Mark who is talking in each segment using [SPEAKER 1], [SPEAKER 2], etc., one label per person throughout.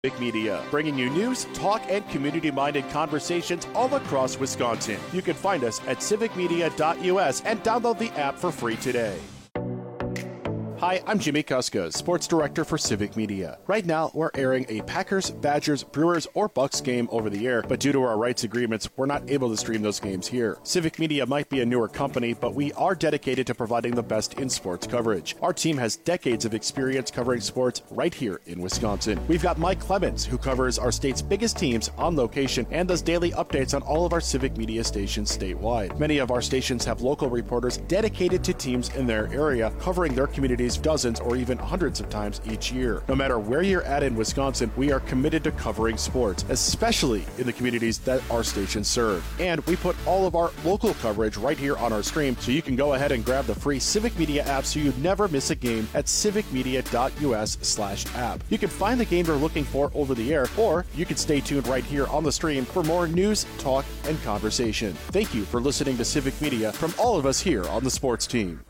[SPEAKER 1] Civic Media, bringing you news, talk, and community-minded conversations all across Wisconsin. You can find us at civicmedia.us and download the app for free today. Hi, I'm Jimmy Kuska, Sports Director for Civic Media. Right now, we're airing a Packers, Badgers, Brewers, or Bucks game over the air, but due to our rights agreements, we're not able to stream those games here. Civic Media might be a newer company, but we are dedicated to providing the best in sports coverage. Our team has decades of experience covering sports right here in Wisconsin. We've got Mike Clemens, who covers our state's biggest teams on location and does daily updates on all of our Civic Media stations statewide. Many of our stations have local reporters dedicated to teams in their area, covering their communities dozens or even hundreds of times each year. No matter where you're at in Wisconsin, we are committed to covering sports, especially in the communities that our stations serve. And we put all of our local coverage right here on our stream, so you can go ahead and grab the free Civic Media app so you never miss a game at civicmedia.us/app. You can find the game you're looking for over the air, or you can stay tuned right here on the stream for more news, talk, and conversation. Thank you for listening to Civic Media from all of us here on the sports team.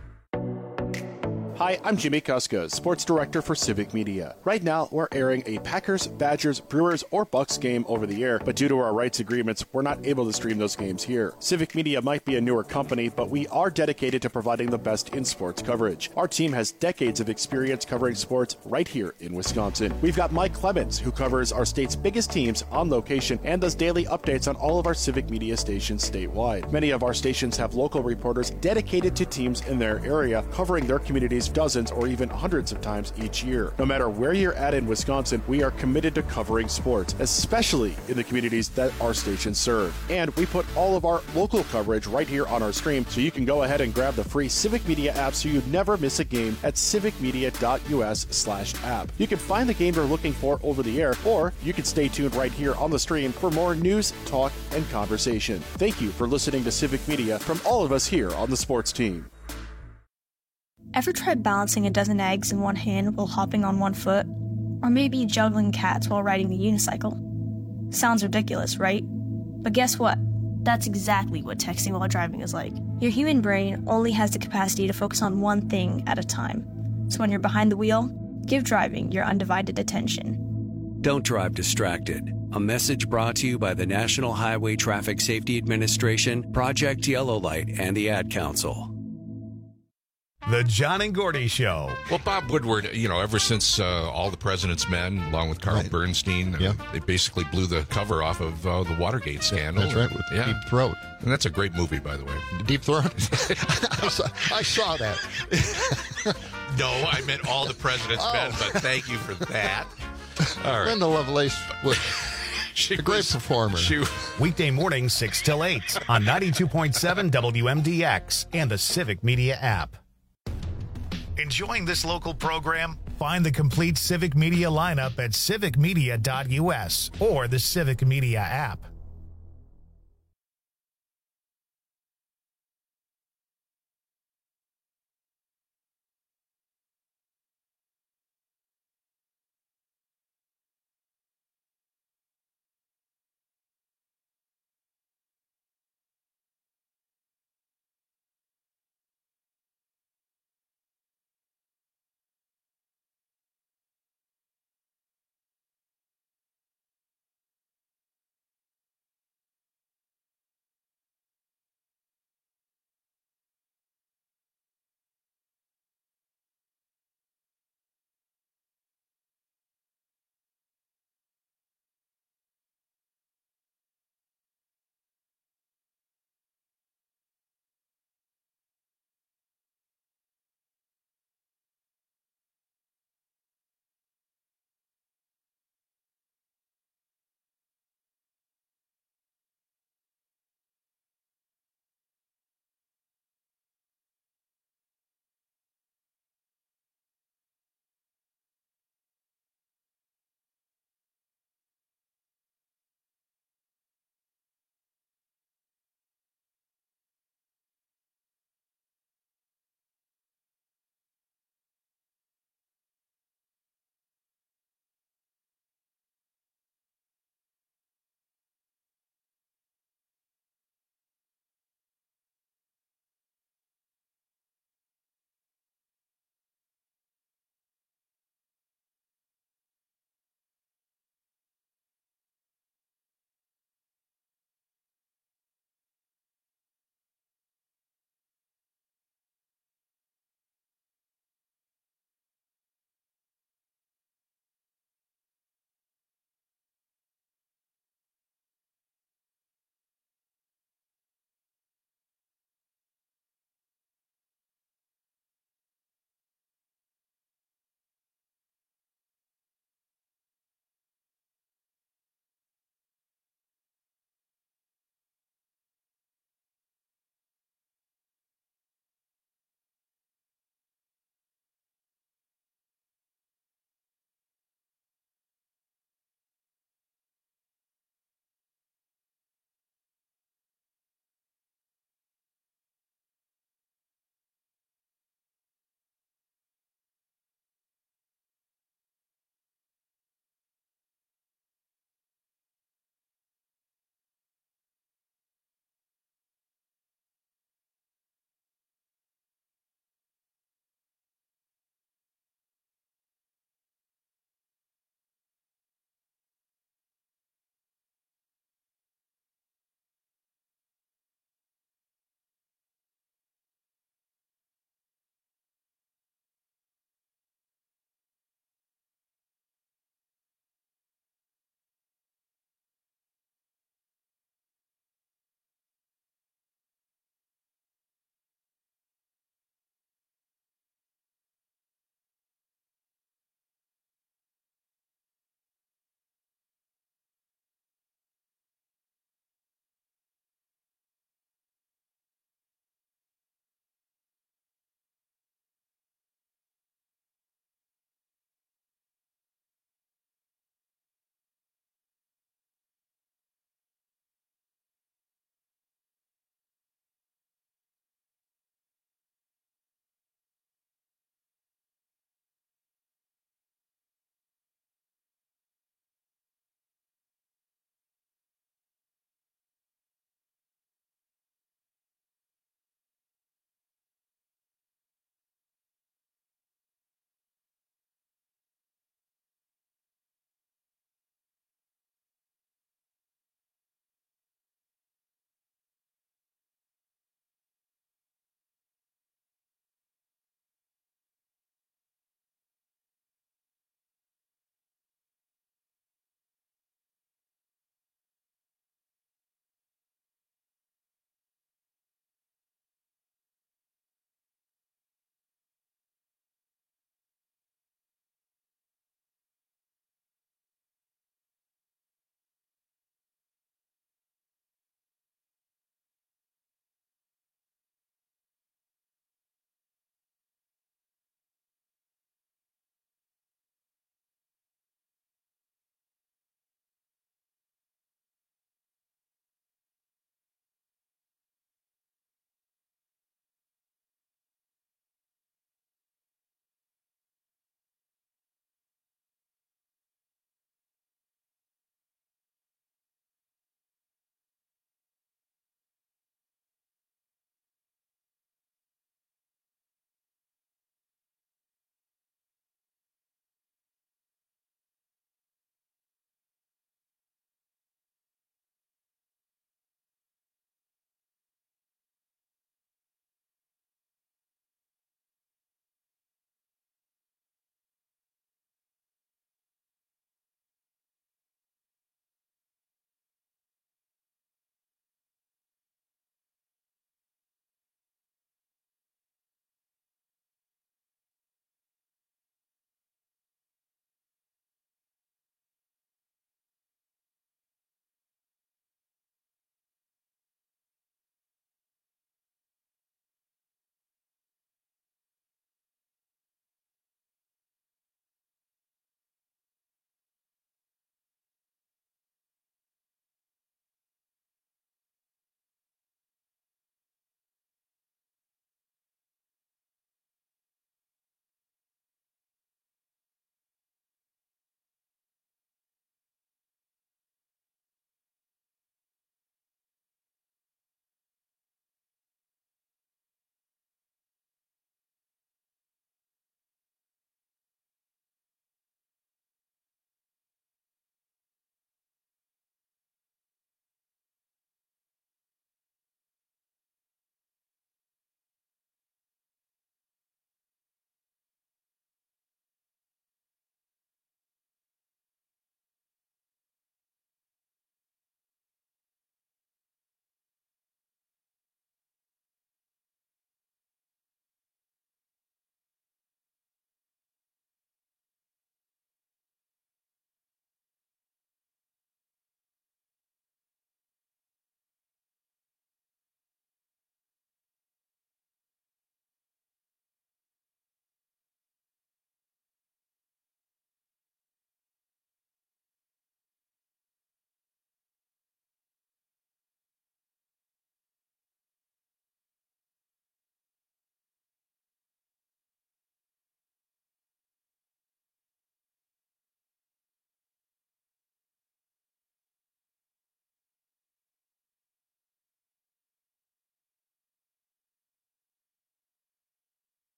[SPEAKER 1] Hi, I'm Jimmy Kuska, Sports Director for Civic Media. Right now, we're airing a Packers, Badgers, Brewers, or Bucks game over the air, but due to our rights agreements, we're not able to stream those games here. Civic Media might be a newer company, but we are dedicated to providing the best in sports coverage. Our team has decades of experience covering sports right here in Wisconsin. We've got Mike Clemens, who covers our state's biggest teams on location and does daily updates on all of our Civic Media stations statewide. Many of our stations have local reporters dedicated to teams in their area, covering their communities dozens or even hundreds of times each year. No matter where you're at in Wisconsin, we are committed to covering sports, especially in the communities that our stations serve. And we put all of our local coverage right here on our stream, so you can go ahead and grab the free Civic Media app so you never miss a game at civicmedia.us/app. You can find the game you're looking for over the air, or you can stay tuned right here on the stream for more news, talk, and conversation. Thank you for listening to Civic Media from all of us here on the sports team.
[SPEAKER 2] Ever tried balancing a dozen eggs in one hand while hopping on one foot? Or maybe juggling cats while riding the unicycle? Sounds ridiculous, right? But guess what? That's exactly what texting while driving is like. Your human brain only has the capacity to focus on one thing at a time. So when you're behind the wheel, give driving your undivided attention.
[SPEAKER 3] Don't drive distracted. A message brought to you by the National Highway Traffic Safety Administration, Project Yellow Light, and the Ad Council.
[SPEAKER 4] The John and Gordy Show.
[SPEAKER 5] Well, Bob Woodward, ever since All the President's Men, along with Carl Bernstein, they basically blew the cover off of the Watergate scandal.
[SPEAKER 6] That's right, with Deep Throat.
[SPEAKER 5] And that's a great movie, by the way.
[SPEAKER 6] Deep Throat? I saw that.
[SPEAKER 5] No, I meant All the President's Men, but thank you for that. All right.
[SPEAKER 6] Linda Lovelace was a great performer.
[SPEAKER 4] Weekday morning, 6 till 8 on 92.7 WMDX and the Civic Media app. Enjoying this local program? Find the complete Civic Media lineup at civicmedia.us or the Civic Media app.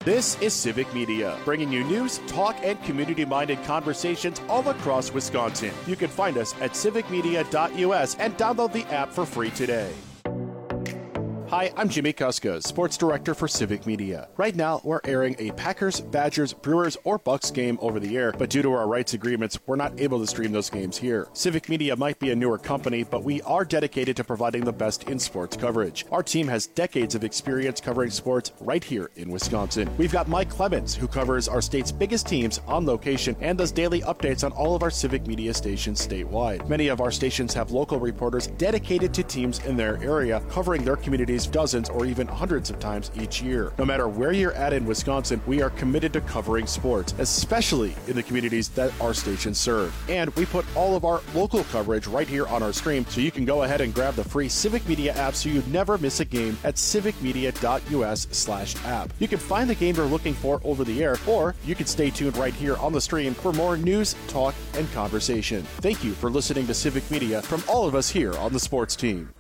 [SPEAKER 1] This is Civic Media, bringing you news, talk, and community-minded conversations all across Wisconsin. You can find us at civicmedia.us and download the app for free today. Hi, I'm Jimmy Kuska, Sports Director for Civic Media. Right now, we're airing a Packers, Badgers, Brewers, or Bucks game over the air, but due to our rights agreements, we're not able to stream those games here. Civic Media might be a newer company, but we are dedicated to providing the best in sports coverage. Our team has decades of experience covering sports right here in Wisconsin. We've got Mike Clemens, who covers our state's biggest teams on location and does daily updates on all of our Civic Media stations statewide. Many of our stations have local reporters dedicated to teams in their area, covering their communities dozens or even hundreds of times each year. No matter where you're at in Wisconsin, we are committed to covering sports, especially in the communities that our stations serve. And we put all of our local coverage right here on our stream, so you can go ahead and grab the free Civic Media app so you never miss a game at civicmedia.us/app. You can find the game you're looking for over the air, or you can stay tuned right here on the stream for more news, talk, and conversation. Thank you for listening to Civic Media from all of us here on the sports team.